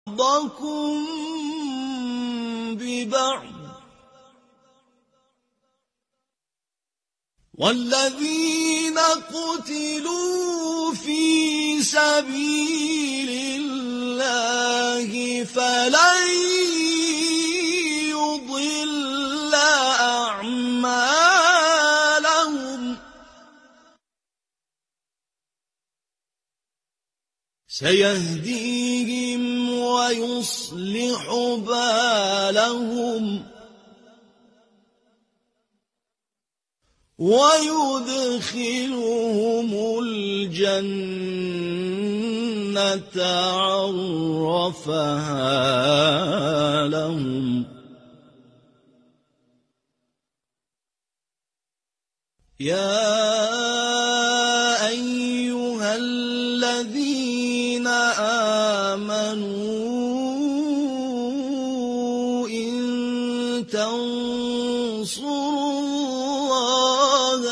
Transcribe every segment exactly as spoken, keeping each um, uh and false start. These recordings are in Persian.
بعضكم ببعض والذين قتلوا في سبيل الله فلن يضل أعمالهم سيهديهم ويصلح بالهم ويدخلهم الجنة عرفها لهم يا أيها الذين آمنوا إن تنصروا الله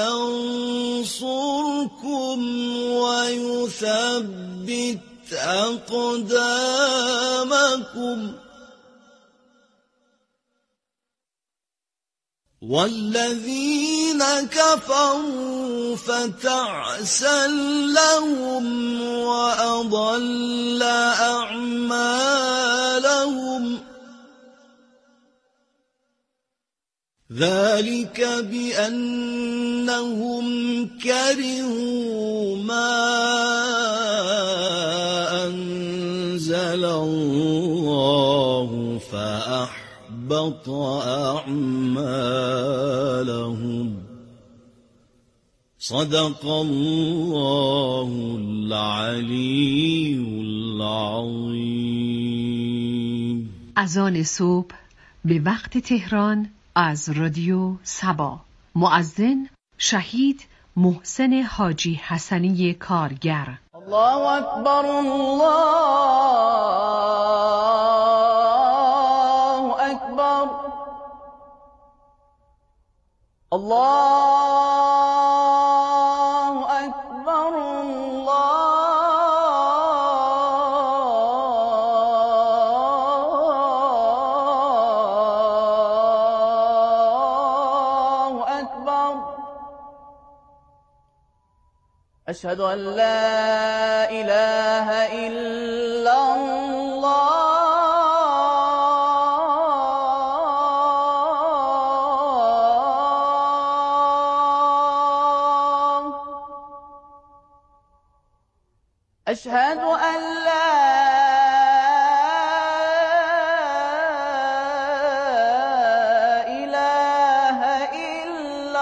ينصركم ويثبت أقدامكم والذين كفروا فتعسا لهم وأضل أعمالهم ذلك بأنهم كرهوا ما أنزل الله فأحبط أعمالهم صدق الله العلي العظيم. اذان صبح به وقت تهران از رادیو سبا. مؤذن شهید محسن حاجی حسنی کارگر. الله اکبر الله اکبر الله اکبر الله اکبر أشهد أن لا إله إلا الله أشهد أن لا إله إلا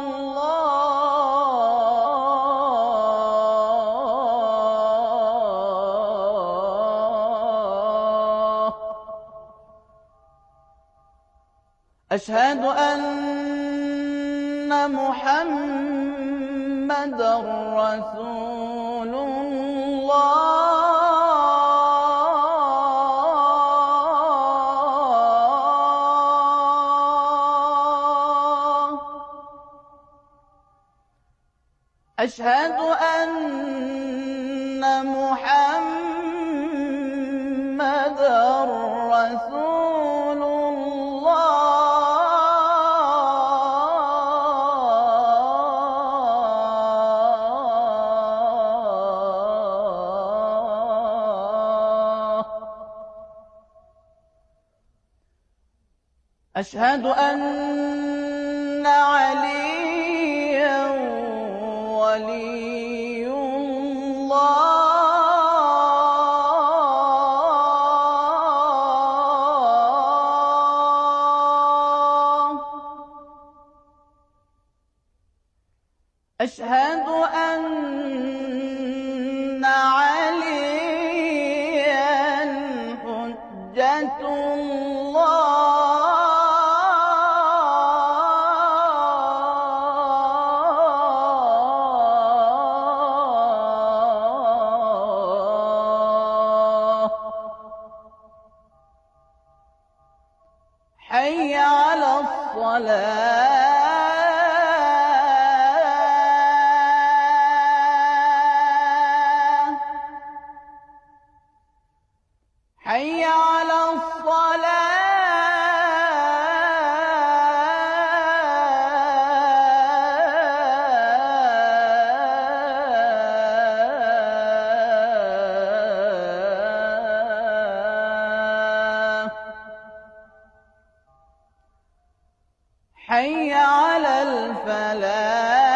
الله أشهد أن محمدًا رسول الله أشهد أن محمدًا رسول الله أشهد أن عليا ولي الله أشهد أن عليا حجة الله حي على الصلاة حي على الصلاة حي على الفلاح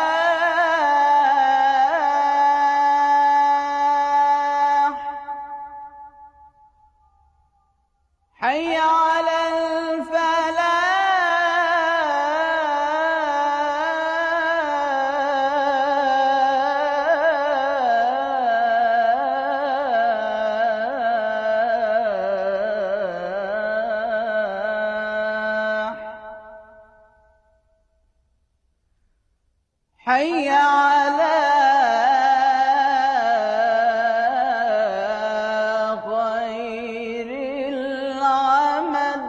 حي على الفلاح حي على خير العمل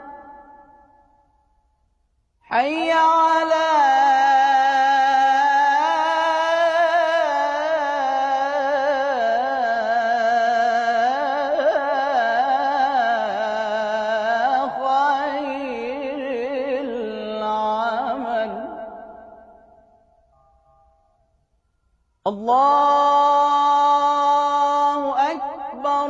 حي على خير العمل الله أكبر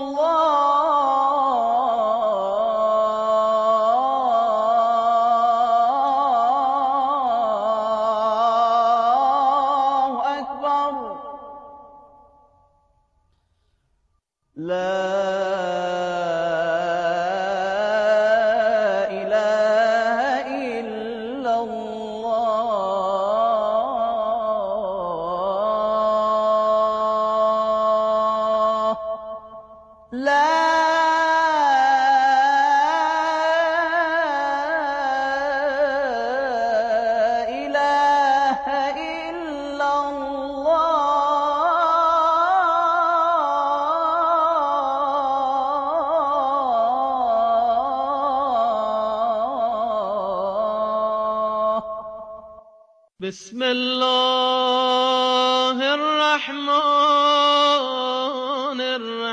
الله أكبر لا إله إلا الله لا إله إلا الله بسم الله الرحمن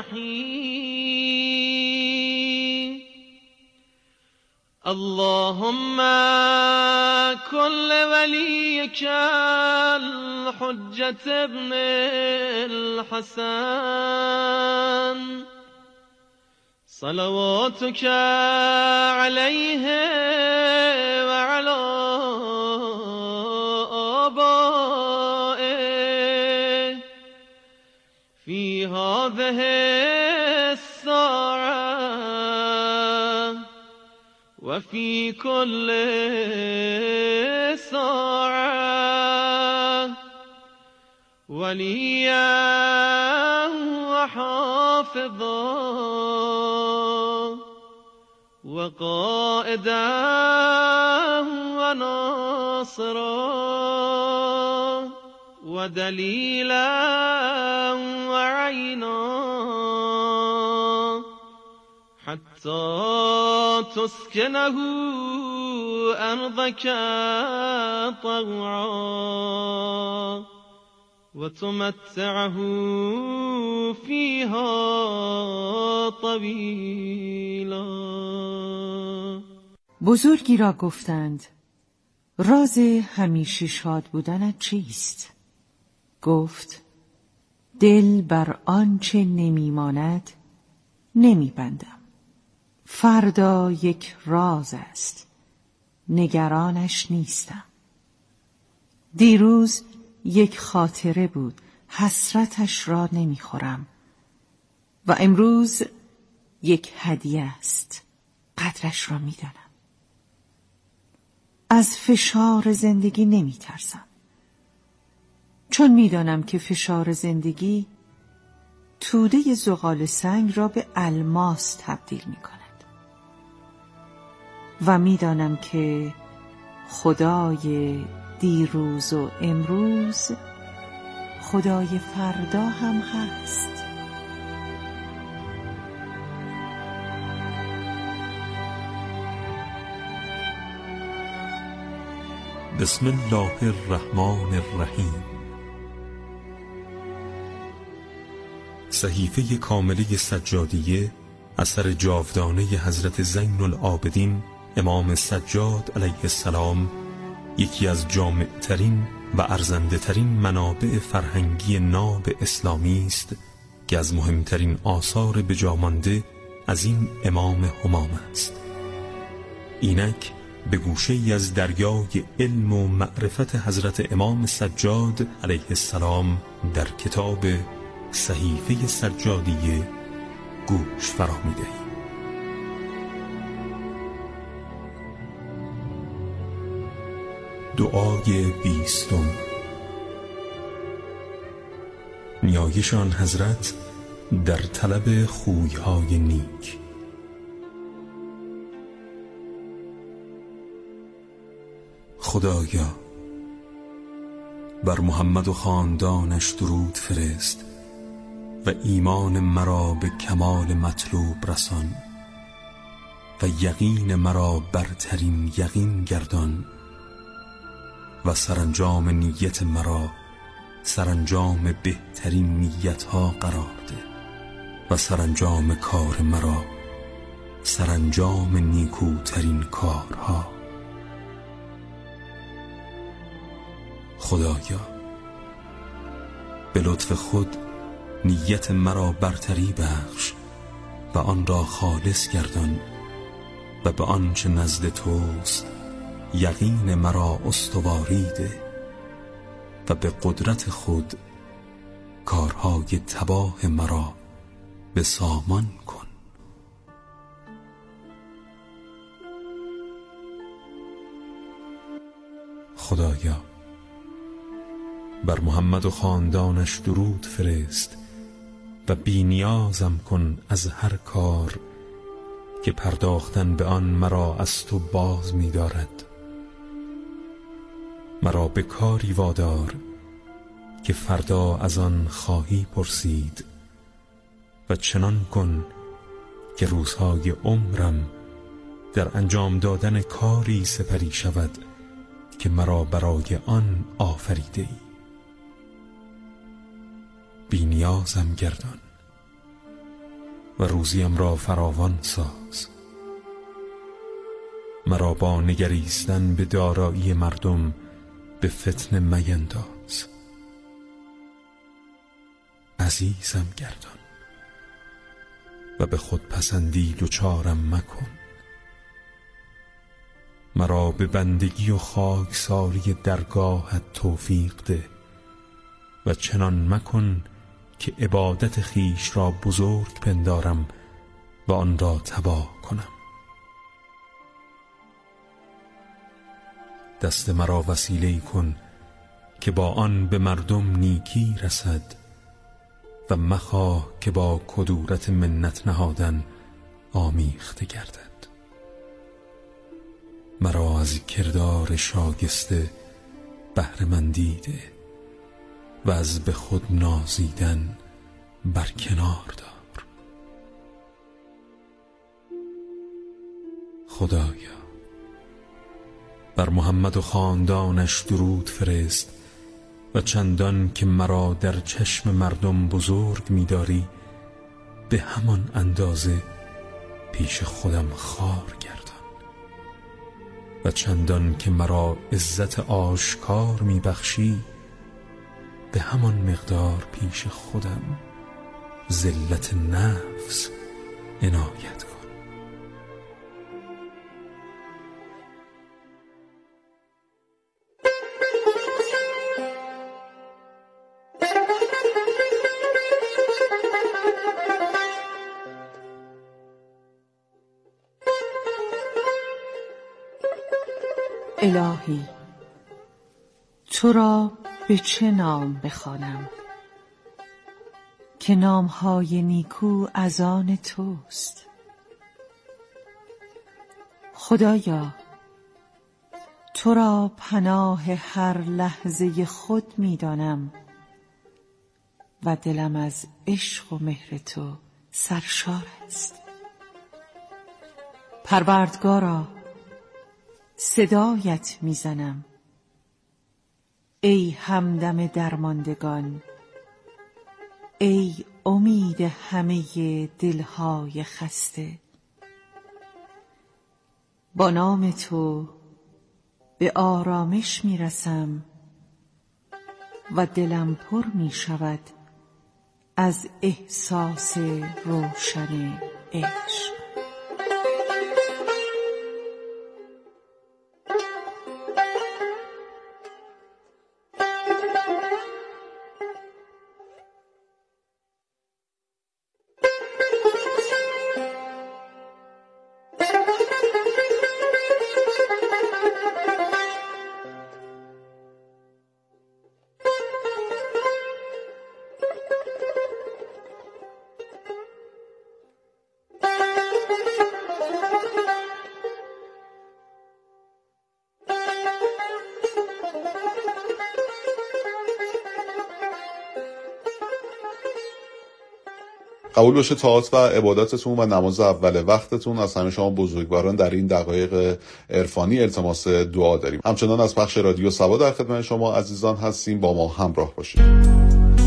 الرحيم اللهم كن لوليك الحجة ابن الحسن صلواتك عليه وعلى آبائه في هذه الساعة وفي كل ساعة وليا وحافظا وقائدا وناصرا ودليلا وعينا حتى تسكنه أرضك طوعا وتمتعه فيها طویلا. بزرگی را گفتند راز همیشه شاد بودنت چیست؟ گفت دل بر آنچه نمیماند نمیبندم. فردا یک راز است، نگرانش نیستم. دیروز یک خاطره بود، حسرتش را نمیخورم. و امروز یک هدیه است، قدرش را میدانم. از فشار زندگی نمیترسم، چون میدانم که فشار زندگی توده زغال سنگ را به الماس تبدیل میکند. و میدانم که خدای دیروز و امروز خدای فردا هم هست. بسم الله الرحمن الرحیم. صحیفه کامله سجادیه اثر جاودانه حضرت زین العابدین امام سجاد علیه السلام یکی از جامعترین و ارزنده ترین منابع فرهنگی ناب اسلامی است که از مهمترین آثار بجامانده از این امام همام است. اینک به گوشه ای از دریای علم و معرفت حضرت امام سجاد علیه السلام در کتاب صحیفه سجادیه گوش فرا می‌دهیم. دعای بیستم. نیایش آن حضرت در طلب خوی‌های نیک. خدایا بر محمد و خاندانش درود فرست و ایمان مرا به کمال مطلوب رسان و یقین مرا برترین یقین گردان و سرانجام نیت مرا سرانجام بهترین نیتها قرار ده و سرانجام کار مرا سرانجام نیکوترین کارها. خدایا به لطف خود نیت مرا برتری بخش و آن را خالص گردان و به آنچه نزد توست یقین مرا استواری ده و به قدرت خود کارهای تباه مرا به سامان کن. خدایا بر محمد و خاندانش درود فرست و بی نیازم کن از هر کار که پرداختن به آن مرا از تو باز می دارد. مرا به کاری وادار که فردا از آن خواهی پرسید و چنان کن که روزهای عمرم در انجام دادن کاری سپری شود که مرا برای آن آفریده ای. بی نیازم گردان و روزیم را فراوان ساز. مرا با نگریستن به دارایی مردم به فتنه مینداز. عزیزم گردان و به خود پسندی دچارم مکن. مرا به بندگی و خاکساری درگاهت توفیق ده و چنان مکن که عبادت خیش را بزرگ پندارم و آن را تباه کنم. دست مرا وسیله کن که با آن به مردم نیکی رسد و مخواه که با کدورت منت نهادن آمیخته گردد. مرا از کردار شاگسته بهره مندی ده و از به خود نازیدن برکنار دار. خدایا بر محمد و خاندانش درود فرست و چندان که مرا در چشم مردم بزرگ می‌داری به همان اندازه پیش خودم خار گردان و چندان که مرا عزت آشکار می‌بخشی به همان مقدار پیش خودم ذلت نفس عنایت کن. الهی تو را به چه نام بخوانم که نامهای نیکو از آن توست. خدایا تو را پناه هر لحظه خود می‌دانم و دلم از عشق و مهر تو سرشار است. پروردگارا صدایت میزنم ای همدم درماندگان، ای امید همه دلهای خسته. با نام تو به آرامش می رسم و دلم پر می شود از احساس روشن عشق. قبول باشه طاعت و عبادتتون و نماز اول وقتتون. از همه شما بزرگواران در این دقایق عرفانی التماس دعا داریم. همچنان از پخش رادیو سبا در خدمت شما عزیزان هستیم. با ما همراه باشید.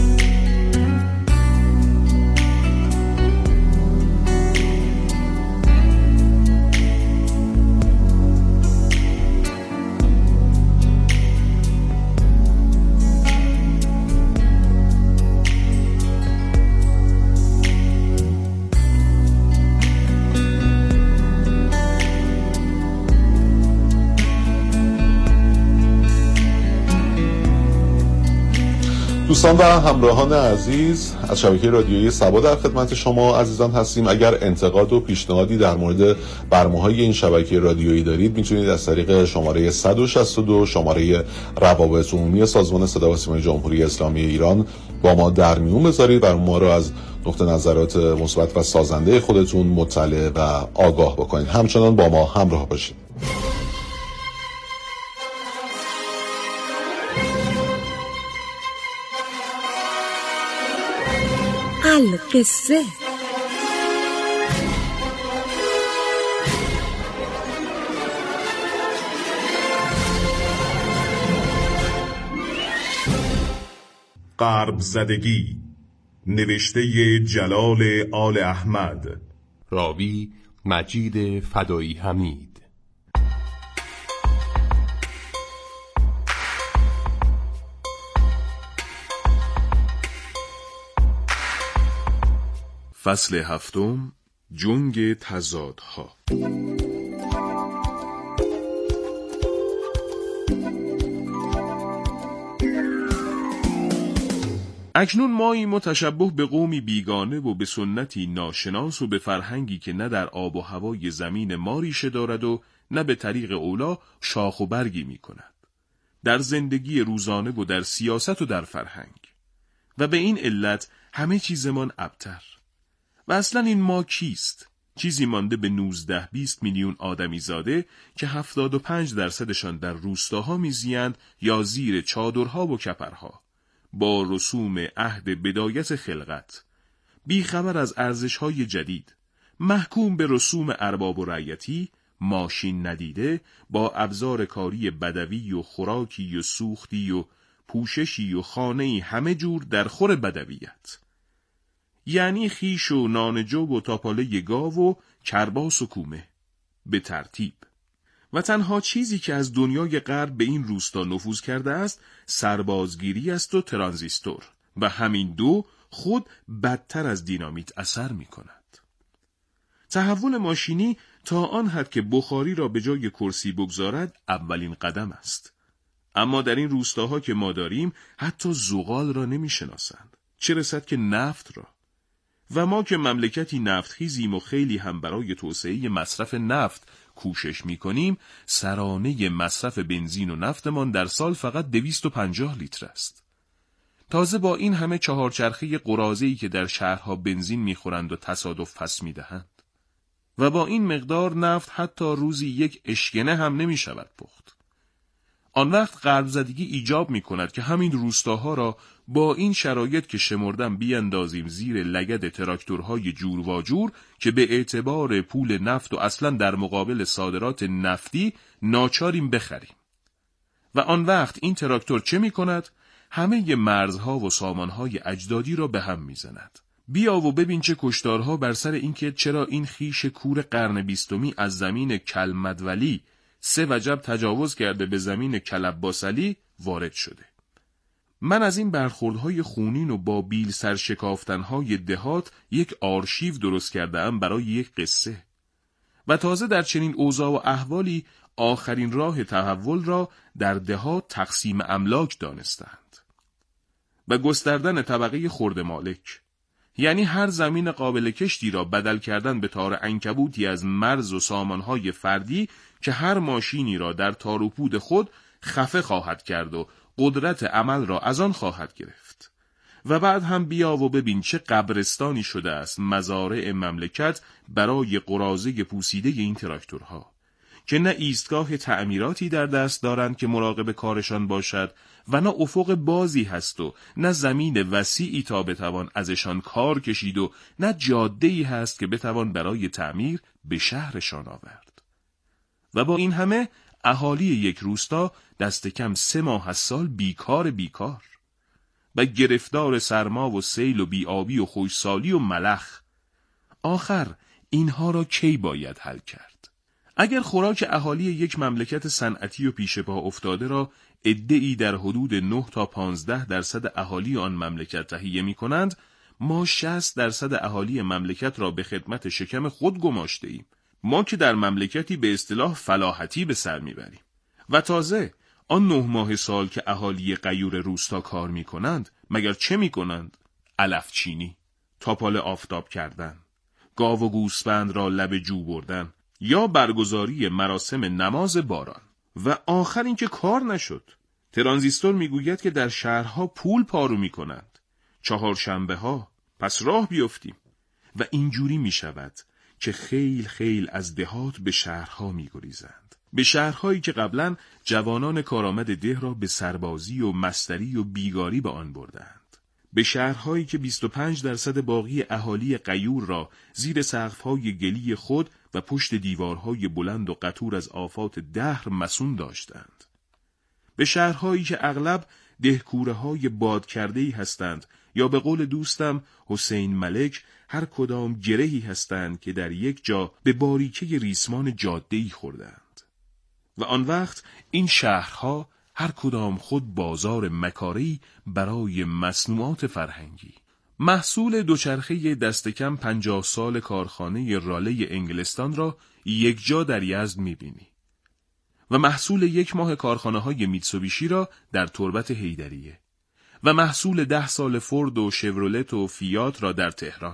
دوستان و همراهان عزیز از شبکه رادیویی سبا در خدمت شما عزیزان هستیم. اگر انتقاد و پیشنهادی در مورد برنامه‌های این شبکه رادیویی دارید میتونید از طریق شماره صد و شصت و دو شماره روابط عمومی سازمان صدا و سیمای جمهوری اسلامی ایران با ما در میون بذارید و ما رو از نقطه نظرات مثبت و سازنده خودتون مطلع و آگاه بکنید. همچنان با ما همراه باشید. القصه غرب زدگی، نوشته جلال آل احمد، راوی مجید فدایی حمید. فصل هفتم، جنگ تضادها. اکنون مایی متشبه به قومی بیگانه و به سنتی ناشناس و به فرهنگی که نه در آب و هوای زمین ما ریشه دارد و نه به طریق اولا شاخ و برگی می کند. در زندگی روزانه و در سیاست و در فرهنگ. و به این علت همه چیزمان ابتر. و اصلا این ما کیست؟ چیزی مانده به نوزده بیست میلیون آدمی زاده که هفتاد و پنج درصدشان در روستاها میزیند یا زیر چادرها و کپرها، با رسوم عهد بدایت خلقت، بیخبر از ارزش‌های جدید، محکوم به رسوم ارباب و رعیتی، ماشین ندیده، با ابزار کاری بدوی و خوراکی و سوختی و پوششی و خانه‌ای همه جور در خور بدویت، یعنی خیش و نانجو و تاپاله گاو و کرباس و کومه به ترتیب. و تنها چیزی که از دنیای غرب به این روستا نفوذ کرده است سربازگیری است و ترانزیستور، و همین دو خود بدتر از دینامیت اثر می کند. تحول ماشینی تا آن حد که بخاری را به جای کرسی بگذارد اولین قدم است. اما در این روستاها که ما داریم حتی زغال را نمی شناسند، چه رسد که نفت را. و ما که مملکتی نفتخیزیم و خیلی هم برای توسعه مصرف نفت کوشش می کنیم، سرانه مصرف بنزین و نفتمان در سال فقط دویست و پنجاه لیتر است. تازه با این همه چهارچرخه قراضه‌ای که در شهرها بنزین می خورند و تصادف پس می دهند. و با این مقدار نفت حتی روزی یک اشکنه هم نمی شود پخت. آن وقت غرب زدگی ایجاب می کند که همین روستاها را با این شرایط که شمردم بیاندازیم زیر لگد تراکتورهای جور و جور که به اعتبار پول نفت و اصلا در مقابل صادرات نفتی ناچاریم بخریم. و آن وقت این تراکتور چه می کند؟ همه مرزها و سامانهای اجدادی را به هم می زند. بیا و ببین چه کشتارها بر سر اینکه چرا این خیش کور قرن بیستمی از زمین کلمدولی سه وجب تجاوز کرده به زمین کلباسلی وارد شده. من از این برخوردهای خونین و با بیل سرشکافتنهای دهات یک آرشیو درست کردم برای یک قصه و تازه در چنین اوضاع و احوالی آخرین راه تحول را در دهات تقسیم املاک دانستند و گستردن طبقه خرد مالک، یعنی هر زمین قابل کشتی را بدل کردن به تار عنکبوتی از مرز و سامانهای فردی که هر ماشینی را در تار و پود خود خفه خواهد کرد و قدرت عمل را از آن خواهد گرفت. و بعد هم بیا و ببین چه قبرستانی شده است مزارع مملکت برای قراضه پوسیده این تراکتورها که نه ایستگاه تعمیراتی در دست دارند که مراقب کارشان باشد و نه افق بازی هست و نه زمین وسیعی تا بتوان ازشان کار کشید و نه جاده‌ای هست که بتوان برای تعمیر به شهرشان آورد. و با این همه اهالی یک روستا دست کم سه ماه از سال بیکار بیکار و گرفتار سرما و سیل و بیابی و خشکسالی و ملخ. آخر اینها را کی باید حل کرد؟ اگر خوراک اهالی یک مملکت صنعتی و پیش پا افتاده را عده‌ای در حدود نه تا پانزده درصد اهالی آن مملکت تهیه می کنند، ما شصت درصد اهالی مملکت را به خدمت شکم خود گماشته ایم. ما که در مملکتی به اصطلاح فلاحتی به سر می بریم. و تازه آن نه ماه سال که اهالی غیور روستا کار می کنند، مگر چه می کنند؟ علف چینی، تاپال آفتاب کردن، گاو و گوسفند را لب جو بردن یا برگزاری مراسم نماز باران. و آخر این که کار نشد. ترانزیستور میگوید که در شهرها پول پارو می کنند. چهارشنبه ها پس راه بیفتیم. و اینجوری می شود که خیل خیل از دهات به شهرها می گریزند. به شهرهایی که قبلا جوانان کارآمد ده را به سربازی و مستری و بیگاری به آن بردند. به شهرهایی که بیست و پنج درصد باقی اهالی غیور را زیر سقف‌های گلی خود و پشت دیوارهای بلند و قطور از آفات دهر مسون داشتند. به شهرهایی که اغلب دهکوره‌های باد کرده‌ای هستند یا به قول دوستم حسین ملک هر کدام گرهی هستند که در یک جا به باریکه ریسمان جاده‌ای خوردند. و آن وقت این شهرها هر کدام خود بازار مکاری برای مصنوعات فرهنگی. محصول دوچرخه دست کم پنجاه سال کارخانه راله انگلستان را یک جا در یزد می‌بینی و محصول یک ماه کارخانه های میتسوبیشی را در تربت حیدریه و محصول ده سال فورد و شورولت و فیات را در تهران.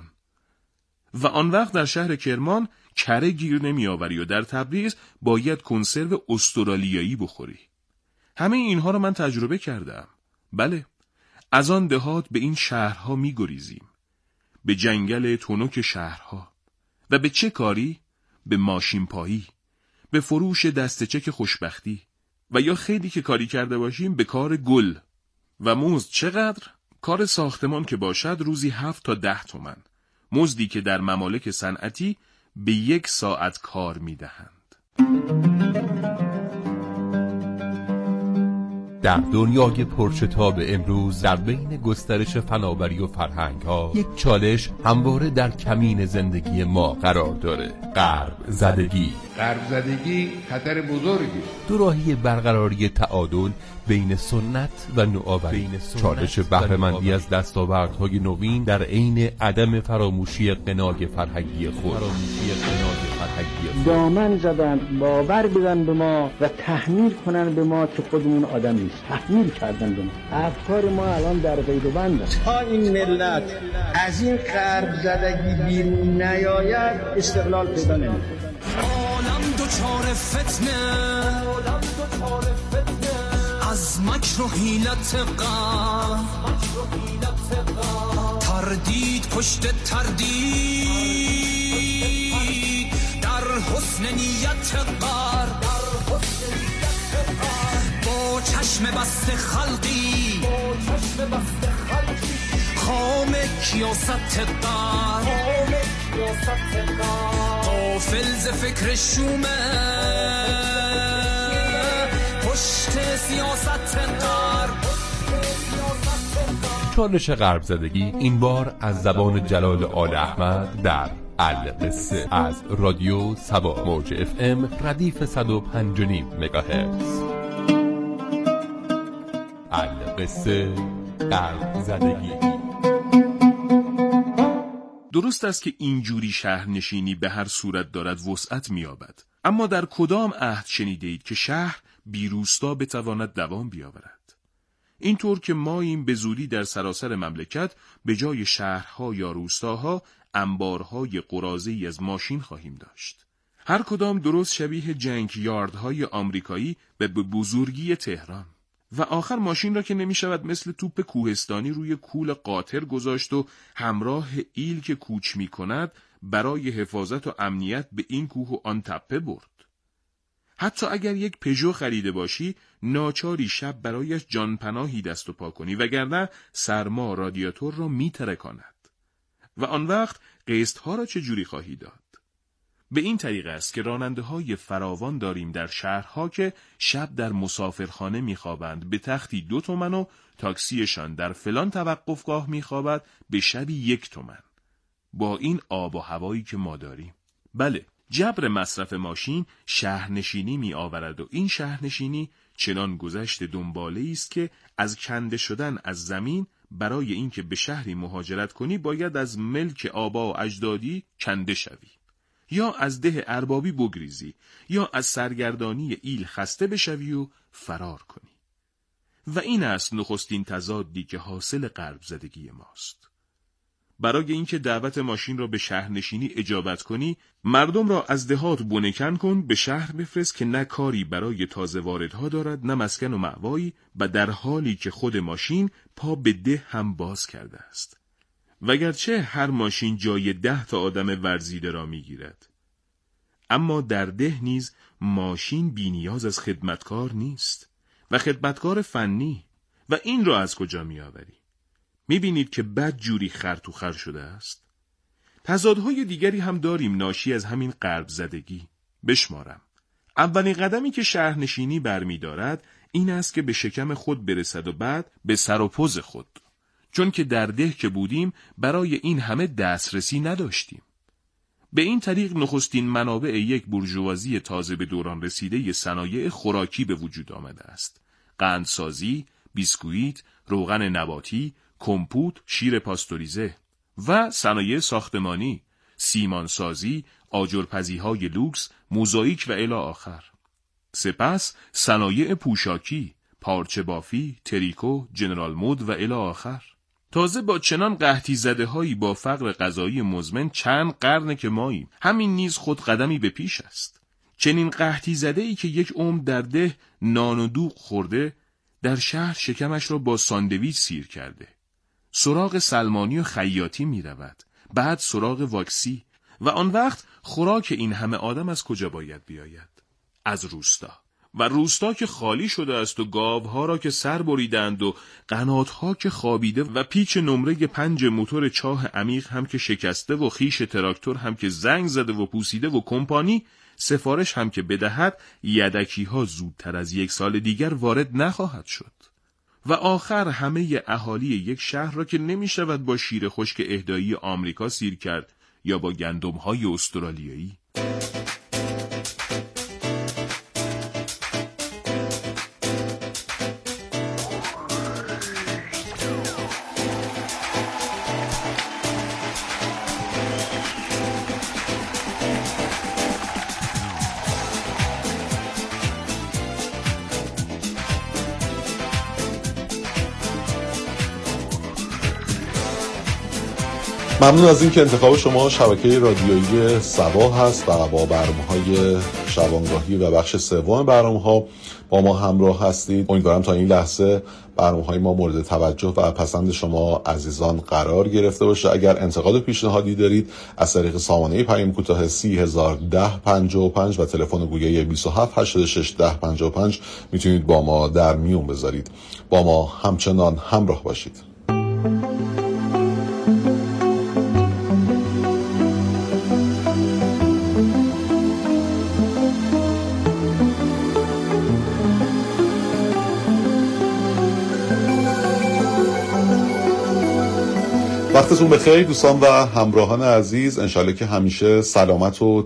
و آن وقت در شهر کرمان کره گیر نمی آوری و در تبریز باید کنسرو استرالیایی بخوری. همه اینها را من تجربه کردم. بله، از آن دهات به این شهرها می گریزیم. به جنگل تنک شهرها. و به چه کاری؟ به ماشین پایی. به فروش دسته چک خوشبختی. و یا خیلی که کاری کرده باشیم به کار گل. و مزد چقدر؟ کار ساختمان که باشد روزی هفت تا ده تومن. مزدی که در ممالک صنعتی به یک ساعت کار می دهند. در دنیای پرشتاب امروز در بین گسترش فناوری و فرهنگ ها یک چالش همواره در کمین زندگی ما قرار داره: غرب زدگی. غرب زدگی خطر بزرگی. دوراهی برقراری تعادل بین سنت و نوآوری، چالش بهره‌مندی از دستاوردهای نوین در عین عدم فراموشی غنای فرهنگی خود. دامن زدن، باور بدن به ما و تحمیل کنن به ما که خودمون آدم نیست. تحمیل کردن به ما. افکار ما الان در قید و بند است. تا این ملت از این غرب زدگی بیرون نیاید استقلال پیدا نمی‌کنه. عالم دوچار فتنه، عالم دوچار فتنه، از مکر و حیلت غرب، تردید پشت تردید، در حسن نیت غرب، با چشم بسته خلقی، خام کیاست غرب، غافل ز فکر شومه، پشت سیاست غرب. چالش غرب زدگی این بار از زبان جلال آل احمد در القصه از رادیو سبا موج اف ام ردیف صد و پنج و نیم مگاهرتز. القصه غرب زدگی. درست است که اینجوری شهرنشینی به هر صورت دارد وسعت می‌یابد، اما در کدام عهد شنیده اید که شهر بی روستا بتواند دوام بیاورد؟ اینطور که ما این به زودی در سراسر مملکت به جای شهرها یا روستاها انبارهای قراضه‌ای از ماشین خواهیم داشت. هر کدام درست شبیه جنگ یاردهای آمریکایی به بزرگی تهران. و آخر ماشین را که نمی شود مثل توپ کوهستانی روی کول قاطر گذاشت و همراه ایل که کوچ می کند برای حفاظت و امنیت به این کوه و آن تپه برد. حتی اگر یک پژو خریده باشی ناچاری شب برایش جانپناهی دست و پا کنی، وگرنه سرما رادیاتور را می ترکاند. و آن وقت قسط ها را چه جوری خواهی داد؟ به این طریق است که راننده های فراوان داریم در شهرها که شب در مسافرخانه میخوابند به تختی دو تومن و تاکسیشان در فلان توقفگاه میخوابد به شبی یک تومن. با این آب و هوایی که ما داریم. بله، جبر مصرف ماشین شهرنشینی می آورد و این شهرنشینی چنان گذشت دنباله است که از کنده شدن از زمین برای اینکه به شهری مهاجرت کنی باید از ملک آبا و اجدادی کنده شوی، یا از ده اربابی بگریزی، یا از سرگردانی ایل خسته بشوی و فرار کنی. و این است نخستین تضادی که حاصل غرب زدگی ماست. برای اینکه دعوت ماشین را به شهرنشینی اجابت کنی، مردم را از دهات بنکن کن، به شهر بفرست که نه کاری برای تازه واردها دارد، نه مسکن و مأوایی، و در حالی که خود ماشین پا به ده هم باز کرده است. وگرچه هر ماشین جای ده تا آدم ورزیده را میگیرد، اما در ده نیز ماشین بی نیاز از خدمتکار نیست و خدمتکار فنی. و این را از کجا می آوری؟ می بینید که بد جوری خر تو خر شده است. تضادهای دیگری هم داریم ناشی از همین غرب زدگی. بشمارم. اولین قدمی که شهرنشینی برمی دارد این است که به شکم خود برسد و بعد به سر و پوز خود. چون که در ده که بودیم برای این همه دسترسی نداشتیم. به این طریق نخستین منابع یک بورژوازی تازه به دوران رسیده صنایع خوراکی به وجود آمده است. قندسازی، بیسکویت، روغن نباتی، کمپوت، شیر پاستوریزه و صنایع ساختمانی، سیمانسازی، آجرپزیهای لوکس، موزاییک و الی آخر. سپس صنایع پوشاکی، پارچه بافی، تریکو، جنرال مود و الی آخر. تازه با چنان قحطی زده هایی با فقر غذایی مزمن چند قرنه که ماییم، همین نیز خود قدمی به پیش است. چنین قحطی زده ای که یک عمر در ده نان و دوغ خورده، در شهر شکمش را با ساندویچ سیر کرده. سراغ سلمانی و خیاطی می رود، بعد سراغ واکسی، و آن وقت خوراک این همه آدم از کجا باید بیاید؟ از روستا. و روستا که خالی شده است و گاوها را که سر بریدند و قناتها که خوابیده و پیچ نمره پنج موتور چاه عمیق هم که شکسته و خیش تراکتور هم که زنگ زده و پوسیده و کمپانی سفارش هم که بدهد، یدکی ها زودتر از یک سال دیگر وارد نخواهد شد. و آخر همه اهالی یک شهر را که نمی شود با شیر خشک اهدایی آمریکا سیر کرد یا با گندم های استرالیایی. ممنون از این که انتخاب شما شبکه رادیویی سبا هست و با برنامه‌های شبانگاهی و بخش سوم برنامه‌ها با ما همراه هستید. امیدوارم تا این لحظه برنامه‌های ما مورد توجه و پسند شما عزیزان قرار گرفته باشه. اگر انتقاد و پیشنهادی دارید از طریق سامانه پیام کوتاه سی هزار و ده پنجاه و پنج و تلفن گویای بیست و هفت هشتاد و شش ده پنجاه و پنج میتونید با ما در میون بذارید. با ما همچنان همراه باشید. وقتتون بخیر دوستان و همراهان عزیز، انشالله که همیشه سلامت و